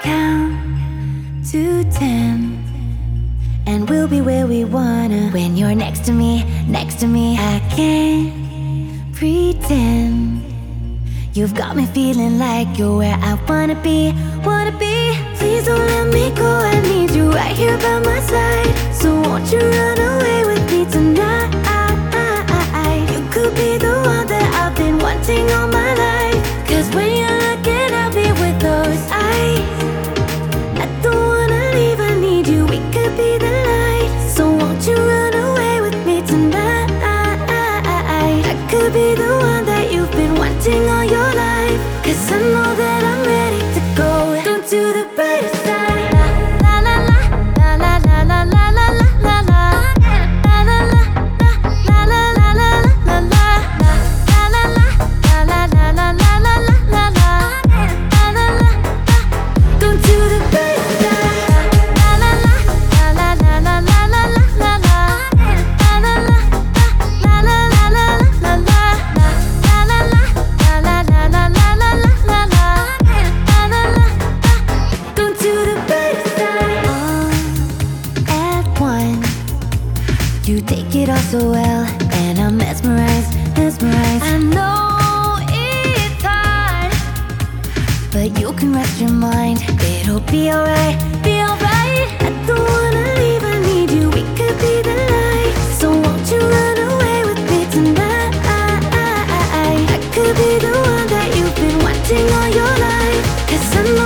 count to 10 and we'll be where we wanna. When you're next to me, I can't pretend. You've got me feeling like you're where I wanna be. Please don't let me go, I need you right here by my side. So won't you run away with me tonight? You could be the one that I've been wanting all my life. Cause when you're looking at me with those eyes, I don't wanna leave, I need you, we could be the light. So won't you run away with me tonight? I could be the one that you've been wanting all your life. Cause I know that I'm ready to go down to the brighter side. La la la, la la la la la la la la. La la la, la la la la la la. La la la, la la la la la la la la. La la la, down to the brighter side. La la la, la la la la la la la la. La la la, la la la la la la. La la la, la la la la la la la la. La la la, down to the brighter side. All at once, you take it all so well, and I'm mesmerized. I know it's hard, but you can rest your mind. It'll be alright. I don't wanna leave, I need you, we could be the light. So won't you run away with me tonight? I could be the one that you've been wanting all your life. Cause I know